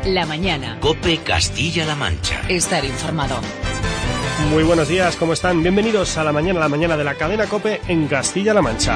La mañana. COPE Castilla-La Mancha. Estar informado. Muy buenos días, ¿cómo están? Bienvenidos a la mañana de la cadena COPE en Castilla-La Mancha.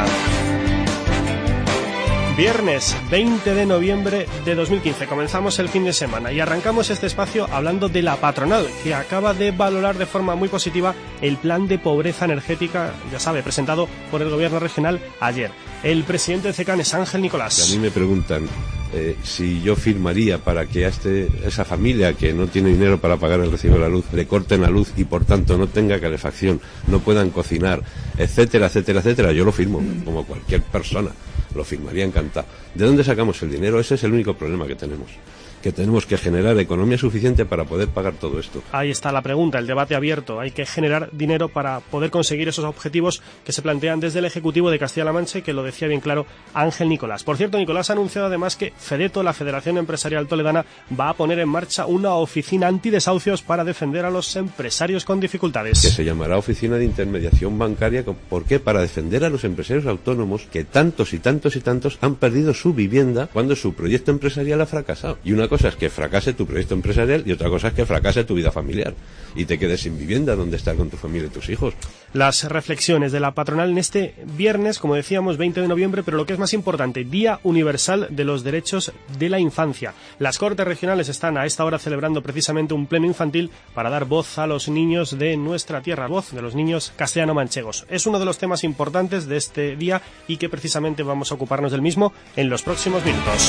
Viernes 20 de noviembre de 2015, comenzamos el fin de semana y arrancamos este espacio hablando de la patronal, que acaba de valorar de forma muy positiva el plan de pobreza energética, ya sabe, presentado por el gobierno regional ayer. El presidente de CECAN es Ángel Nicolás. A mí me preguntan si yo firmaría para que a esa familia que no tiene dinero para pagar el recibo de la luz, le corten la luz y por tanto no tenga calefacción, no puedan cocinar, etcétera, etcétera, etcétera. Yo lo firmo, como cualquier persona. Lo firmaría encantado. ¿De dónde sacamos el dinero? Ese es el único problema que tenemos que generar economía suficiente para poder pagar todo esto. Ahí está la pregunta, el debate abierto. Hay que generar dinero para poder conseguir esos objetivos que se plantean desde el Ejecutivo de Castilla-La Mancha, que lo decía bien claro Ángel Nicolás. Por cierto, Nicolás ha anunciado además que FEDETO, la Federación Empresarial Toledana, va a poner en marcha una oficina antidesahucios para defender a los empresarios con dificultades. Que se llamará Oficina de Intermediación Bancaria. ¿Por qué? Para defender a los empresarios autónomos que tantos y tantos y tantos han perdido su vivienda cuando su proyecto empresarial ha fracasado. Y una cosa es que fracase tu proyecto empresarial y otra cosa es que fracase tu vida familiar y te quedes sin vivienda donde estar con tu familia y tus hijos. Las reflexiones de la patronal en este viernes, como decíamos, 20 de noviembre, pero lo que es más importante, Día Universal de los Derechos de la Infancia. Las Cortes Regionales están a esta hora celebrando precisamente un pleno infantil para dar voz a los niños de nuestra tierra, voz de los niños castellano-manchegos. Es uno de los temas importantes de este día y que precisamente vamos a ocuparnos del mismo en los próximos minutos.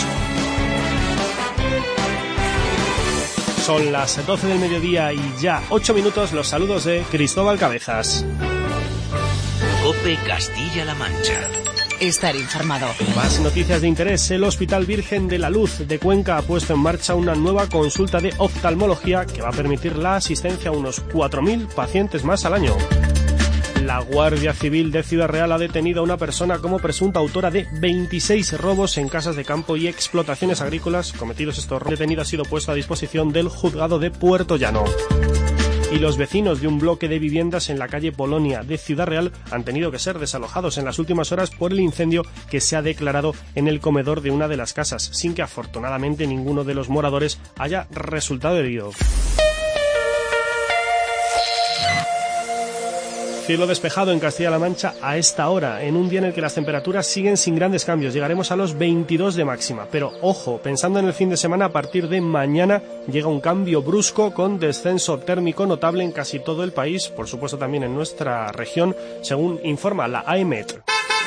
Son las 12 del mediodía y ya 8 minutos, los saludos de Cristóbal Cabezas. COPE Castilla-La Mancha. Estar informado. Más noticias de interés. El Hospital Virgen de la Luz de Cuenca ha puesto en marcha una nueva consulta de oftalmología que va a permitir la asistencia a unos 4.000 pacientes más al año. La Guardia Civil de Ciudad Real ha detenido a una persona como presunta autora de 26 robos en casas de campo y explotaciones agrícolas cometidos estos robos. El detenido ha sido puesto a disposición del juzgado de Puerto Llano. Y los vecinos de un bloque de viviendas en la calle Polonia de Ciudad Real han tenido que ser desalojados en las últimas horas por el incendio que se ha declarado en el comedor de una de las casas, sin que afortunadamente ninguno de los moradores haya resultado herido. Cielo despejado en Castilla-La Mancha a esta hora, en un día en el que las temperaturas siguen sin grandes cambios. Llegaremos a los 22 de máxima. Pero, ojo, pensando en el fin de semana, a partir de mañana llega un cambio brusco con descenso térmico notable en casi todo el país, por supuesto también en nuestra región, según informa la AEMET.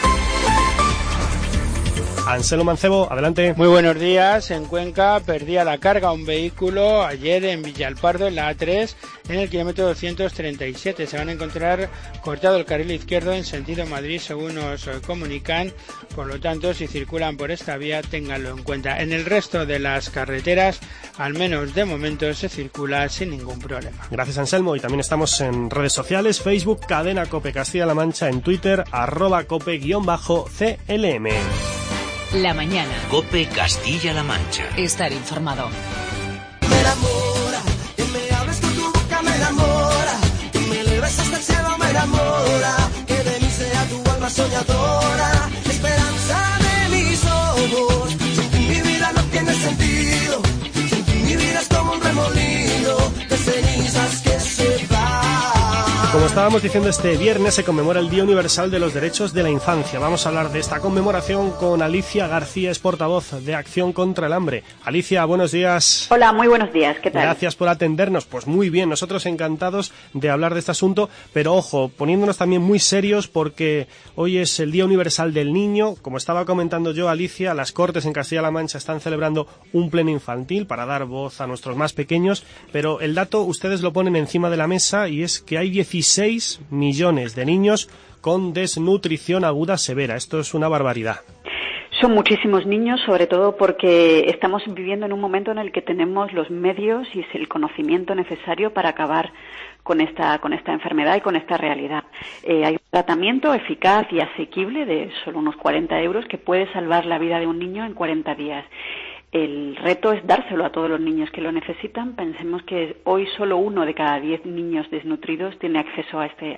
Anselmo Mancebo, adelante. Muy buenos días. En Cuenca perdía la carga un vehículo ayer en Villalpardo, en la A3, en el kilómetro 237. Se van a encontrar cortado el carril izquierdo en sentido Madrid, según nos comunican. Por lo tanto, si circulan por esta vía, ténganlo en cuenta. En el resto de las carreteras, al menos de momento, se circula sin ningún problema. Gracias, Anselmo. Y también estamos en redes sociales, Facebook, Cadena COPE Castilla-La Mancha, en Twitter, @COPE_CLM. La mañana. COPE Castilla-La Mancha. Estar informado. Me enamora, que me hables con tu boca, me enamora, que me eleves hasta el cielo, me enamora, que de mí sea tu alma soñadora, la esperanza de mis ojos. Sin ti mi vida no tiene sentido, sin ti mi vida es como un remolino de cenizas que se va. Como estábamos diciendo, este viernes se conmemora el Día Universal de los Derechos de la Infancia. Vamos a hablar de esta conmemoración con Alicia García, es portavoz de Acción contra el Hambre. Alicia, buenos días. Hola, muy buenos días, ¿qué tal? Gracias por atendernos. Pues muy bien, nosotros encantados de hablar de este asunto, pero ojo, poniéndonos también muy serios porque hoy es el Día Universal del Niño. Como estaba comentando yo, Alicia, las Cortes en Castilla-La Mancha están celebrando un pleno infantil para dar voz a nuestros más pequeños, pero el dato ustedes lo ponen encima de la mesa y es que hay 16 millones de niños con desnutrición aguda severa. Esto es una barbaridad. Son muchísimos niños, sobre todo porque estamos viviendo en un momento en el que tenemos los medios y el conocimiento necesario para acabar con esta enfermedad y con esta realidad. Hay un tratamiento eficaz y asequible de solo unos 40 euros que puede salvar la vida de un niño en 40 días. El reto es dárselo a todos los niños que lo necesitan. Pensemos que hoy solo 1 de cada 10 niños desnutridos tiene acceso a este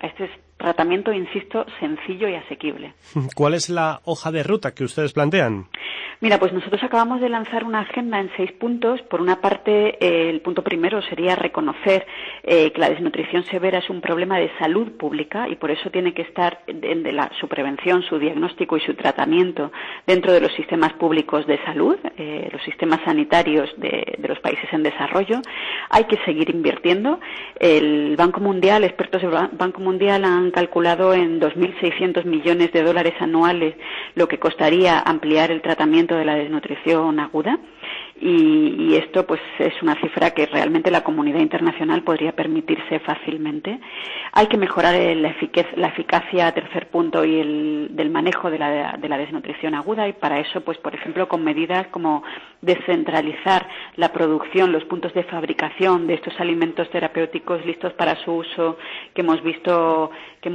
tratamiento, insisto, sencillo y asequible. ¿Cuál es la hoja de ruta que ustedes plantean? Mira, pues nosotros acabamos de lanzar una agenda en 6 puntos. Por una parte, el punto primero sería reconocer que la desnutrición severa es un problema de salud pública y por eso tiene que estar su prevención, su diagnóstico y su tratamiento dentro de los sistemas públicos de salud, los sistemas sanitarios de los países en desarrollo. Hay que seguir invirtiendo. El Banco Mundial, expertos del Banco Mundial han calculado en 2.600 millones de dólares anuales lo que costaría ampliar el tratamiento de la desnutrición aguda y esto pues es una cifra que realmente la comunidad internacional podría permitirse fácilmente. Hay que mejorar la eficacia, tercer punto, y del manejo de la desnutrición aguda y para eso pues por ejemplo con medidas como descentralizar la producción, los puntos de fabricación de estos alimentos terapéuticos listos para su uso que hemos visto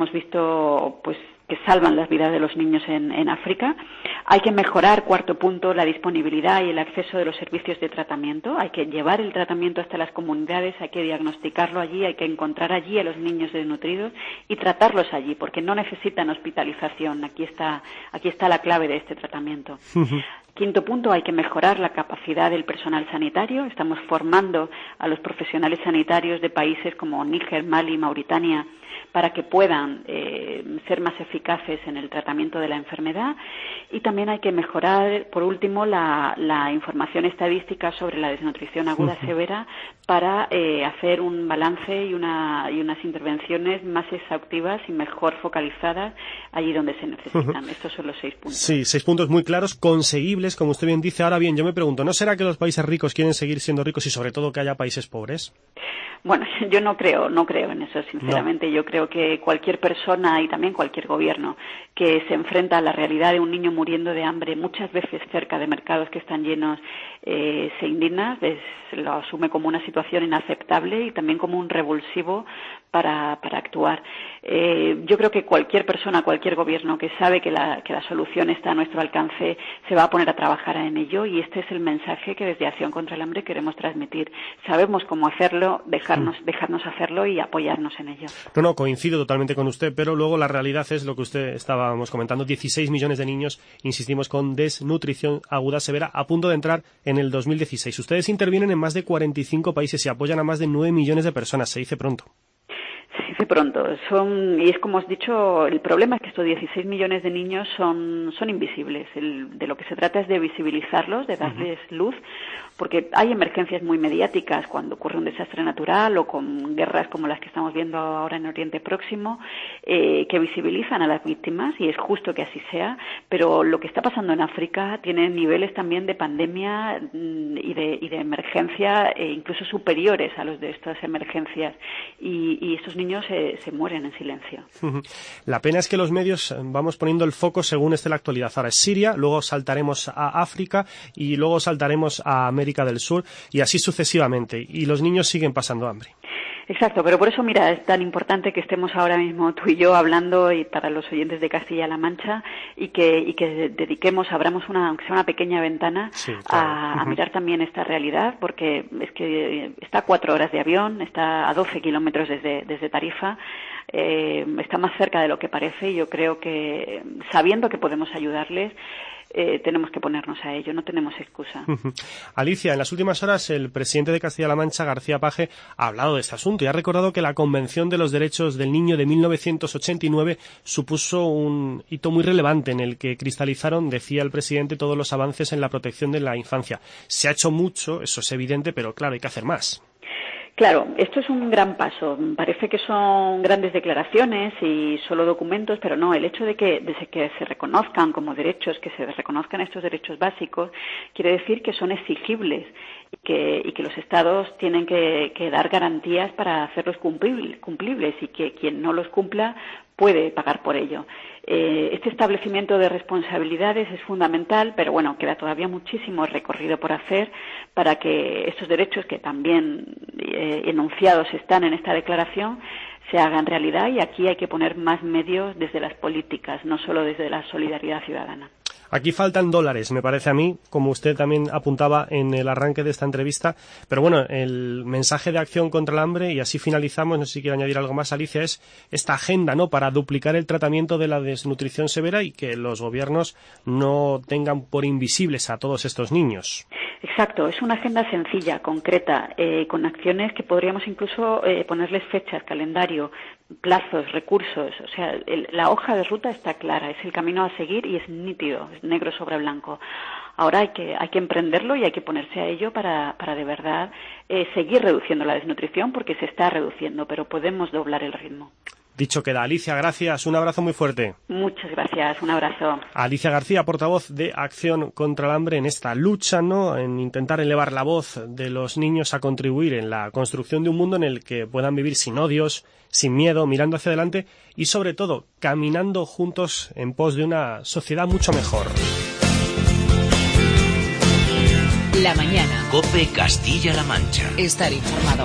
pues que salvan las vidas de los niños en África. Hay que mejorar, cuarto punto, la disponibilidad y el acceso de los servicios de tratamiento. Hay que llevar el tratamiento hasta las comunidades, hay que diagnosticarlo allí, hay que encontrar allí a los niños desnutridos y tratarlos allí, porque no necesitan hospitalización. Aquí está la clave de este tratamiento. Quinto punto, hay que mejorar la capacidad del personal sanitario. Estamos formando a los profesionales sanitarios de países como Níger, Mali, Mauritania, para que puedan ser más eficaces en el tratamiento de la enfermedad. Y también hay que mejorar, por último, la información estadística sobre la desnutrición aguda severa para hacer un balance y unas intervenciones más exhaustivas y mejor focalizadas allí donde se necesitan. Estos son los 6 puntos. Sí, 6 puntos muy claros, conseguibles, como usted bien dice. Ahora bien, yo me pregunto, ¿no será que los países ricos quieren seguir siendo ricos y sobre todo que haya países pobres? Bueno, yo no creo en eso, sinceramente. No. Yo creo que cualquier persona y también cualquier gobierno que se enfrenta a la realidad de un niño muriendo de hambre, muchas veces cerca de mercados que están llenos, se indigna, lo asume como una situación inaceptable y también como un revulsivo para actuar. Yo creo que cualquier persona, cualquier gobierno que sabe que la solución está a nuestro alcance, se va a poner a trabajar en ello y este es el mensaje que desde Acción contra el Hambre queremos transmitir. Sabemos cómo hacerlo, dejarnos hacerlo y apoyarnos en ello. No, coincido totalmente con usted, pero luego la realidad es lo que usted estábamos comentando. 16 millones de niños, insistimos, con desnutrición aguda severa a punto de entrar en el 2016. Ustedes intervienen en más de 45 países y apoyan a más de 9 millones de personas. Se dice pronto. Se dice pronto. Y es como has dicho, el problema es que estos 16 millones de niños son invisibles. De lo que se trata es de visibilizarlos, de darles luz, porque hay emergencias muy mediáticas cuando ocurre un desastre natural o con guerras como las que estamos viendo ahora en Oriente Próximo, que visibilizan a las víctimas y es justo que así sea, pero lo que está pasando en África tiene niveles también de pandemia y de emergencia incluso superiores a los de estas emergencias y estos niños se mueren en silencio. La pena es que los medios vamos poniendo el foco según esté la actualidad. Ahora es Siria, luego saltaremos a África y luego saltaremos a América del Sur y así sucesivamente. Y los niños siguen pasando hambre. Exacto, pero por eso, mira, es tan importante que estemos ahora mismo tú y yo hablando y para los oyentes de Castilla-La Mancha y que dediquemos, abramos aunque sea una pequeña ventana a mirar también esta realidad, porque es que está a 4 horas de avión, está a 12 kilómetros desde Tarifa, está más cerca de lo que parece y yo creo que sabiendo que podemos ayudarles, tenemos que ponernos a ello, no tenemos excusa. Alicia, en las últimas horas el presidente de Castilla-La Mancha, García Paje, ha hablado de este asunto y ha recordado que la Convención de los Derechos del Niño de 1989 supuso un hito muy relevante en el que cristalizaron, decía el presidente, todos los avances en la protección de la infancia. Se ha hecho mucho, eso es evidente, pero claro, hay que hacer más. Claro, esto es un gran paso. Parece que son grandes declaraciones y solo documentos, pero no. El hecho de que se reconozcan como derechos, que se reconozcan estos derechos básicos, quiere decir que son exigibles y que los Estados tienen que dar garantías para hacerlos cumplibles y que quien no los cumpla puede pagar por ello. Este establecimiento de responsabilidades es fundamental, pero bueno, queda todavía muchísimo recorrido por hacer para que estos derechos que también enunciados están en esta declaración se hagan realidad y aquí hay que poner más medios desde las políticas, no solo desde la solidaridad ciudadana. Aquí faltan dólares, me parece a mí, como usted también apuntaba en el arranque de esta entrevista. Pero bueno, el mensaje de acción contra el hambre, y así finalizamos, no sé si quiere añadir algo más, Alicia, es esta agenda, ¿no?, para duplicar el tratamiento de la desnutrición severa y que los gobiernos no tengan por invisibles a todos estos niños. Exacto, es una agenda sencilla, concreta, con acciones que podríamos incluso ponerles fechas, calendario, plazos, recursos. O sea, la hoja de ruta está clara, es el camino a seguir y es nítido, es negro sobre blanco. Ahora hay que emprenderlo y hay que ponerse a ello para de verdad seguir reduciendo la desnutrición, porque se está reduciendo, pero podemos doblar el ritmo. Dicho queda. Alicia, gracias. Un abrazo muy fuerte. Muchas gracias. Un abrazo. Alicia García, portavoz de Acción contra el Hambre, en esta lucha, ¿no?, en intentar elevar la voz de los niños a contribuir en la construcción de un mundo en el que puedan vivir sin odios, sin miedo, mirando hacia adelante y, sobre todo, caminando juntos en pos de una sociedad mucho mejor. La mañana. COPE Castilla-La Mancha. Estar informado.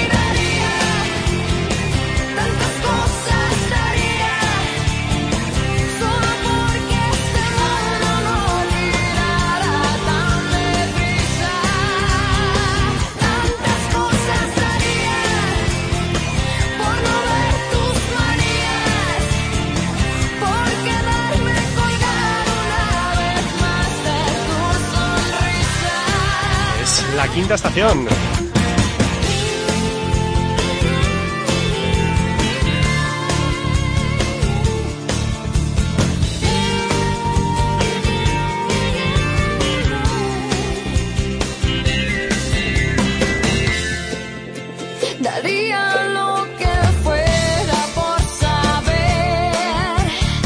La quinta estación. Daría lo que fuera por saber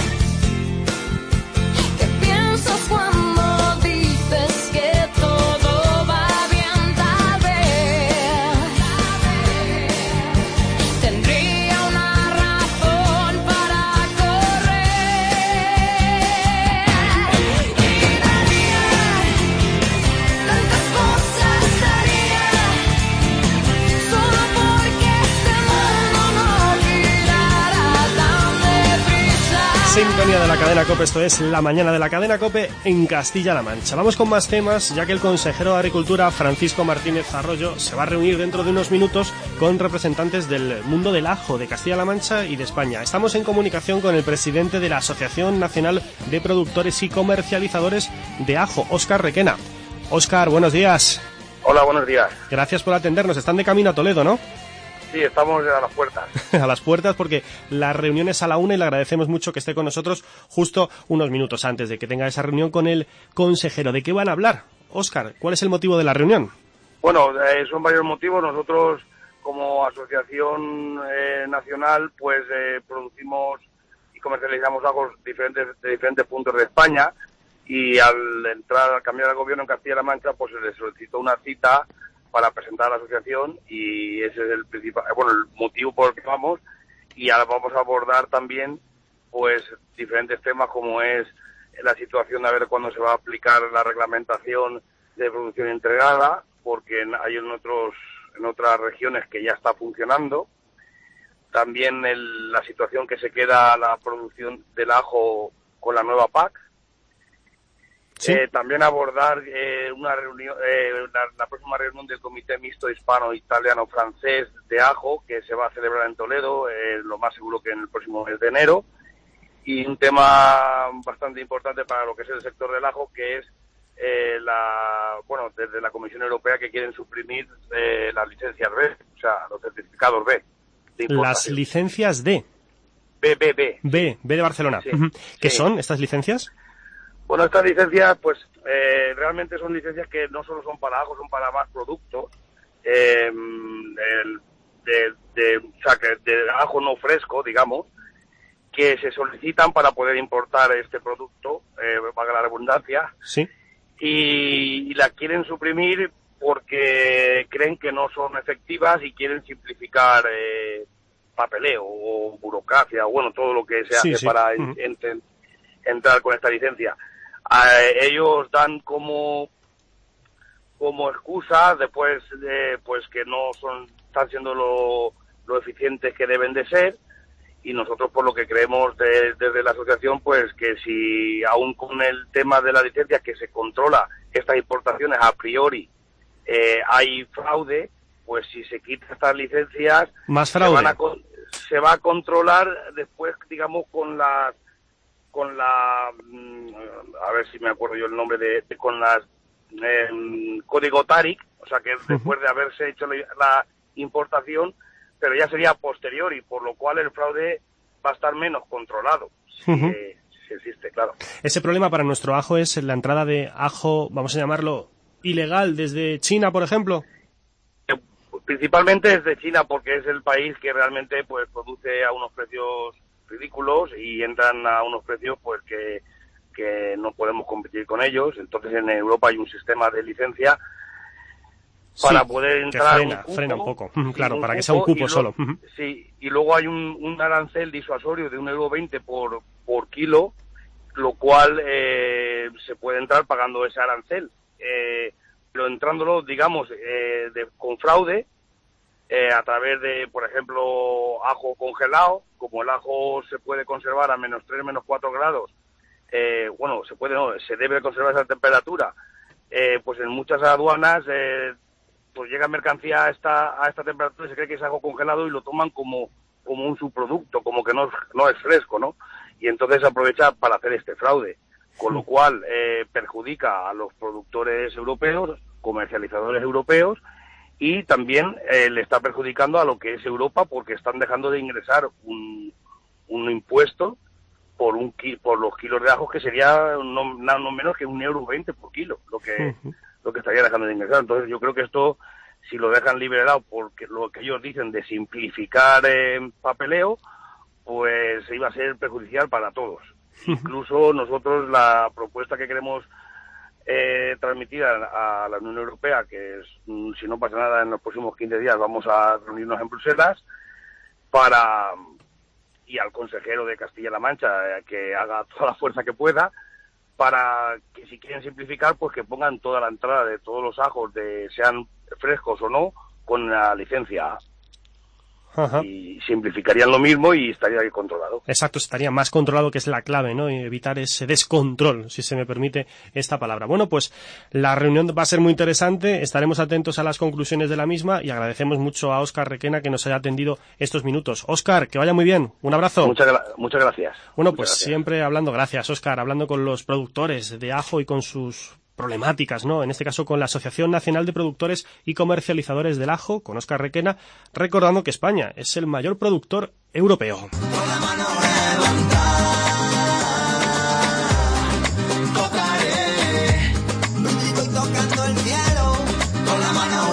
qué piensas cuando dices que todo va bien. Tal vez tendría una razón para correr y daría tantas cosas, daría solo porque este mundo no girara tan deprisa. Sintonía de la cadena COPE, esto es La Mañana de la cadena COPE en Castilla-La Mancha. Vamos con más temas, ya que el consejero de Agricultura, Francisco Martínez Arroyo, se va a reunir dentro de unos minutos con representantes del mundo del ajo de Castilla-La Mancha y de España. Estamos en comunicación con el presidente de la Asociación Nacional de Productores y Comercializadores de Ajo, Óscar Requena. Óscar, buenos días. Hola, buenos días. Gracias por atendernos. Están de camino a Toledo, ¿no? Sí, estamos a las puertas. A las puertas, porque la reunión es a la 1 y le agradecemos mucho que esté con nosotros justo unos minutos antes de que tenga esa reunión con el consejero. ¿De qué van a hablar? Óscar, ¿cuál es el motivo de la reunión? Bueno, son varios motivos. Nosotros, como asociación nacional, pues producimos y comercializamos ajos de diferentes puntos de España, y al cambiar el gobierno en Castilla-La Mancha, pues se le solicitó una cita para presentar a la asociación, y ese es el principal, el motivo por el que vamos. Y ahora vamos a abordar también pues diferentes temas, como es la situación de a ver cuándo se va a aplicar la reglamentación de producción integrada, porque hay en otras regiones que ya está funcionando. También la situación que se queda la producción del ajo con la nueva PAC. ¿Sí? También abordar una reunión, la próxima reunión del Comité Mixto Hispano-Italiano-Francés de Ajo, que se va a celebrar en Toledo, lo más seguro que en el próximo mes de enero. Y un tema bastante importante para lo que es el sector del ajo, que es desde la Comisión Europea, que quieren suprimir las licencias B, o sea, los certificados B. Las licencias de... B de Barcelona. Sí, ¿Qué sí. son estas licencias? Bueno, estas licencias, pues realmente son licencias que no solo son para ajo, son para más productos. De ajo no fresco, digamos, que se solicitan para poder importar este producto, valga la redundancia. Sí. Y la quieren suprimir porque creen que no son efectivas y quieren simplificar papeleo o burocracia, o todo lo que se hace para entrar con esta licencia. Ellos dan como excusa después pues que no están siendo lo eficientes que deben de ser, y nosotros por lo que creemos desde la asociación, pues que si aún con el tema de la licencia que se controla estas importaciones a priori hay fraude, pues si se quitan estas licencias más fraude se va a controlar después, digamos, con la a ver si me acuerdo yo el nombre con las código TARIC, o sea que después de haberse hecho la importación, pero ya sería posteriori, por lo cual el fraude va a estar menos controlado, si existe, claro. Ese problema para nuestro ajo es la entrada de ajo, vamos a llamarlo, ilegal desde China, por ejemplo. Principalmente desde China, porque es el país que realmente pues produce a unos precios ridículos y entran a unos precios pues que no podemos competir con ellos. Entonces en Europa hay un sistema de licencia para poder entrar frena un poco, claro, para que sea un cupo solo. Sí, y luego hay un arancel disuasorio de €1,20 por kilo, lo cual se puede entrar pagando ese arancel. Pero entrándolo, digamos, con fraude, a través de, por ejemplo, ajo congelado, como el ajo se puede conservar a -3, -4 grados, bueno, se debe conservar esa temperatura, pues en muchas aduanas pues llega mercancía a esta temperatura y se cree que es ajo congelado y lo toman como un subproducto, como que no es fresco, ¿no? Y entonces aprovecha para hacer este fraude, con lo cual perjudica a los productores europeos, comercializadores europeos, y también le está perjudicando a lo que es Europa, porque están dejando de ingresar un impuesto por los kilos de ajo, que sería no menos que €1,20 por kilo, lo que estaría dejando de ingresar. Entonces yo creo que esto, si lo dejan liberado, porque lo que ellos dicen de simplificar papeleo, pues iba a ser perjudicial para todos. Incluso nosotros, la propuesta que queremos transmitir a la Unión Europea, que es, si no pasa nada en los próximos 15 días vamos a reunirnos en Bruselas, y al consejero de Castilla-La Mancha que haga toda la fuerza que pueda, para que si quieren simplificar, pues que pongan toda la entrada de todos los ajos, sean frescos o no, con la licencia A. Y simplificarían lo mismo y estaría ahí controlado. Exacto, estaría más controlado, que es la clave, ¿no? Y evitar ese descontrol, si se me permite esta palabra. Bueno, pues la reunión va a ser muy interesante, estaremos atentos a las conclusiones de la misma y agradecemos mucho a Óscar Requena que nos haya atendido estos minutos. Óscar, que vaya muy bien, un abrazo. Muchas gracias. Bueno, pues siempre hablando, gracias Óscar, hablando con los productores de ajo y con sus problemáticas, ¿no? En este caso con la Asociación Nacional de Productores y Comercializadores del Ajo, con Óscar Requena, recordando que España es el mayor productor europeo. Con la mano levantada, tocaré, estoy tocando el cielo, con la mano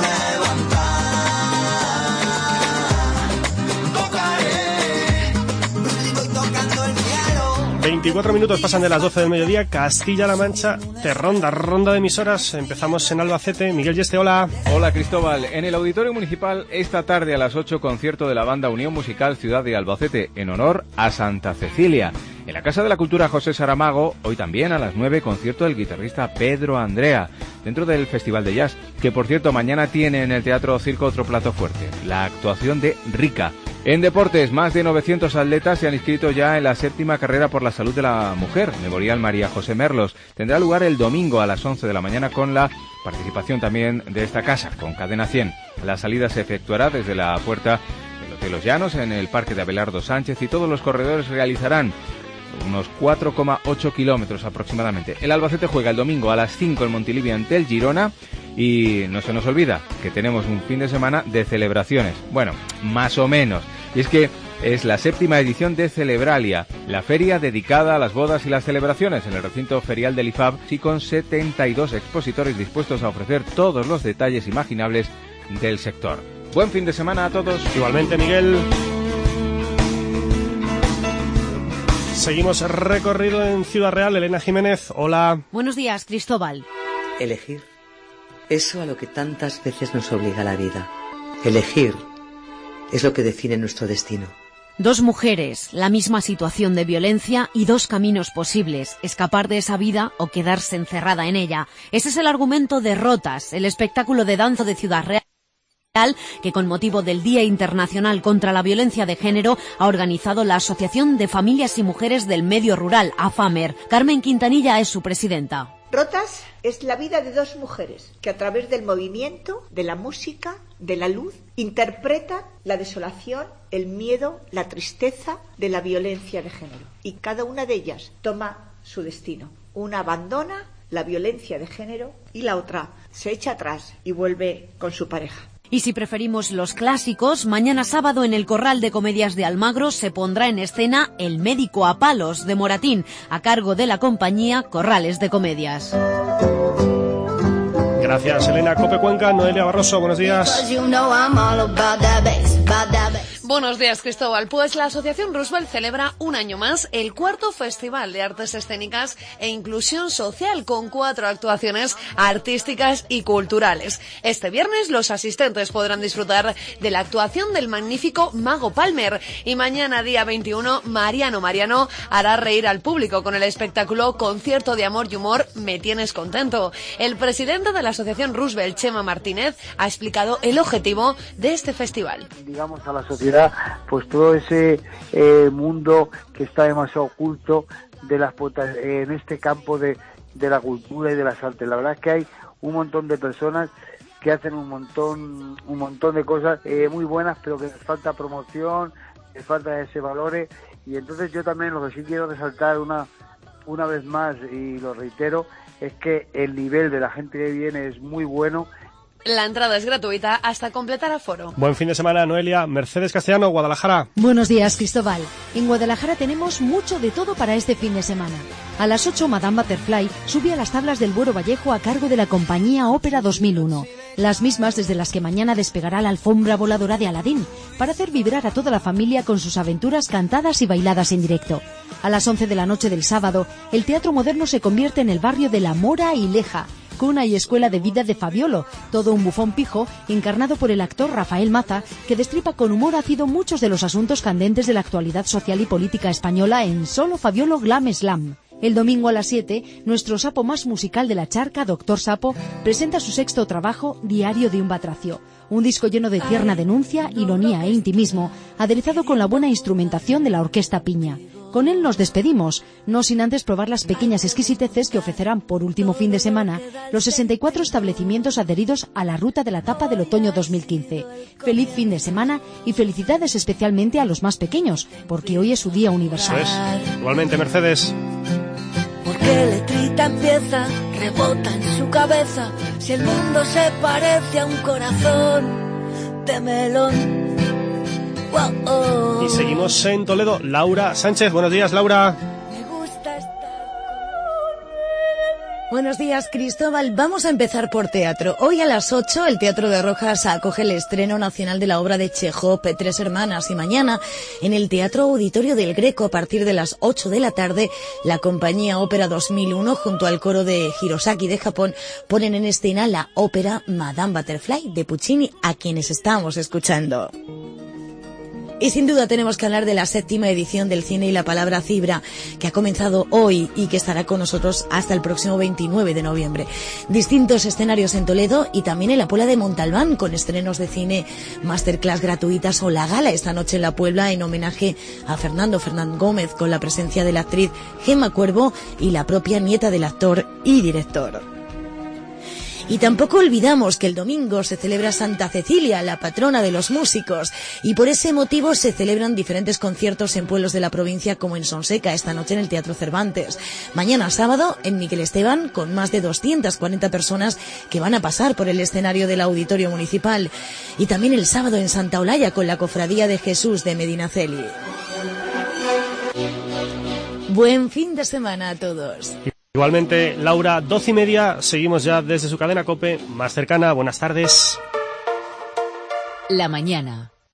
levantada, tocaré, estoy tocando el cielo. 24 minutos pasan de las 12 del mediodía, Castilla-La Mancha, te ronda de emisoras. Empezamos en Albacete. Miguel Yeste, hola. Hola Cristóbal. En el Auditorio Municipal, esta tarde a las 8, concierto de la banda Unión Musical Ciudad de Albacete, en honor a Santa Cecilia. En la Casa de la Cultura José Saramago, hoy también a las 9, concierto del guitarrista Pedro Andrea, dentro del Festival de Jazz, que por cierto mañana tiene en el Teatro Circo otro plato fuerte, la actuación de Rica. En deportes, más de 900 atletas se han inscrito ya en la 7ª carrera por la salud de la mujer, Memorial María José Merlos. Tendrá lugar el domingo a las 11 de la mañana con la participación también de esta casa, con Cadena 100. La salida se efectuará desde la puerta del Hotel Los Llanos, en el Parque de Abelardo Sánchez, y todos los corredores realizarán unos 4,8 kilómetros aproximadamente. El Albacete juega el domingo a las 5 en Montilivi ante el Girona. Y no se nos olvida que tenemos un fin de semana de celebraciones. Bueno, más o menos. Y es que es la 7ª edición de Celebralia, la feria dedicada a las bodas y las celebraciones en el recinto ferial del IFAB, y con 72 expositores dispuestos a ofrecer todos los detalles imaginables del sector. Buen fin de semana a todos. Igualmente, Miguel. Seguimos recorrido en Ciudad Real. Elena Jiménez, hola. Buenos días, Cristóbal. Elegir. Eso a lo que tantas veces nos obliga la vida. Elegir es lo que define nuestro destino. Dos mujeres, la misma situación de violencia y dos caminos posibles: escapar de esa vida o quedarse encerrada en ella. Ese es el argumento de Rotas, el espectáculo de danza de Ciudad Real, que con motivo del Día Internacional contra la Violencia de Género ha organizado la Asociación de Familias y Mujeres del Medio Rural, AFAMER. Carmen Quintanilla es su presidenta. Rotas es la vida de dos mujeres que a través del movimiento, de la música, de la luz, interpretan la desolación, el miedo, la tristeza de la violencia de género. Y cada una de ellas toma su destino. Una abandona la violencia de género y la otra se echa atrás y vuelve con su pareja. Y si preferimos los clásicos, mañana sábado en el Corral de Comedias de Almagro se pondrá en escena El médico a palos de Moratín, a cargo de la compañía Corrales de Comedias. Gracias, Elena. Cope Cuenca, Noelia Barroso, buenos días. Buenos días, Cristóbal. Pues la Asociación Roosevelt celebra un año más el cuarto Festival de Artes Escénicas e Inclusión Social, con 4 actuaciones artísticas y culturales. Este viernes los asistentes podrán disfrutar de la actuación del magnífico Mago Palmer, y mañana, día 21, Mariano hará reír al público con el espectáculo Concierto de Amor y Humor Me Tienes Contento. El presidente de la Asociación Roosevelt, Chema Martínez, ha explicado el objetivo de este festival. Digamos a la sociedad, pues todo ese mundo que está demasiado oculto en este campo de la cultura y de las artes. La verdad es que hay un montón de personas que hacen un montón de cosas muy buenas, pero que les falta promoción, les falta ese valores, y entonces yo también lo que sí quiero resaltar una vez más, y lo reitero, es que el nivel de la gente que viene es muy bueno. La entrada es gratuita hasta completar aforo. Buen fin de semana, Noelia. Mercedes Castellano, Guadalajara. Buenos días, Cristóbal. En Guadalajara tenemos mucho de todo para este fin de semana. A las 8, Madame Butterfly sube a las tablas del Buero Vallejo a cargo de la compañía Ópera 2001. Las mismas desde las que mañana despegará la alfombra voladora de Aladín, para hacer vibrar a toda la familia con sus aventuras cantadas y bailadas en directo. A las 11 de la noche del sábado, el Teatro Moderno se convierte en el barrio de La Mora y Leja, cuna y escuela de vida de Fabiolo, todo un bufón pijo encarnado por el actor Rafael Maza, que destripa con humor ácido muchos de los asuntos candentes de la actualidad social y política española en Solo Fabiolo Glam Slam. El domingo a las 7, nuestro sapo más musical de la charca, Doctor Sapo, presenta su 6º trabajo, Diario de un batracio, un disco lleno de tierna denuncia, ironía e intimismo, aderezado con la buena instrumentación de la Orquesta Piña. Con él nos despedimos, no sin antes probar las pequeñas exquisiteces que ofrecerán por último fin de semana los 64 establecimientos adheridos a la ruta de la tapa del otoño 2015. Feliz fin de semana y felicidades especialmente a los más pequeños, porque hoy es su día universal. Eso es. Igualmente, Mercedes. Porque letrita empieza, rebota en su cabeza, si el mundo se parece a un corazón de melón. Y seguimos en Toledo. Laura Sánchez, buenos días, Laura. Buenos días, Cristóbal. Vamos a empezar por teatro. Hoy a las 8 el Teatro de Rojas acoge el estreno nacional de la obra de Chejov, Tres Hermanas, y mañana en el Teatro Auditorio del Greco a partir de las 8 de la tarde la compañía Ópera 2001 junto al coro de Hirosaki de Japón ponen en escena la ópera Madame Butterfly de Puccini, a quienes estamos escuchando. Y sin duda tenemos que hablar de la 7ª edición del Cine y la Palabra Cibra, que ha comenzado hoy y que estará con nosotros hasta el próximo 29 de noviembre. Distintos escenarios en Toledo y también en la Puebla de Montalbán, con estrenos de cine, masterclass gratuitas o la gala esta noche en la Puebla en homenaje a Fernando Fernández Gómez, con la presencia de la actriz Gemma Cuervo y la propia nieta del actor y director. Y tampoco olvidamos que el domingo se celebra Santa Cecilia, la patrona de los músicos, y por ese motivo se celebran diferentes conciertos en pueblos de la provincia, como en Sonseca, esta noche en el Teatro Cervantes. Mañana sábado en Miguel Esteban, con más de 240 personas que van a pasar por el escenario del Auditorio Municipal. Y también el sábado en Santa Olaya, con la Cofradía de Jesús de Medinaceli. Buen fin de semana a todos. Igualmente, Laura, 12:30, seguimos ya desde su cadena COPE más cercana. Buenas tardes. La mañana.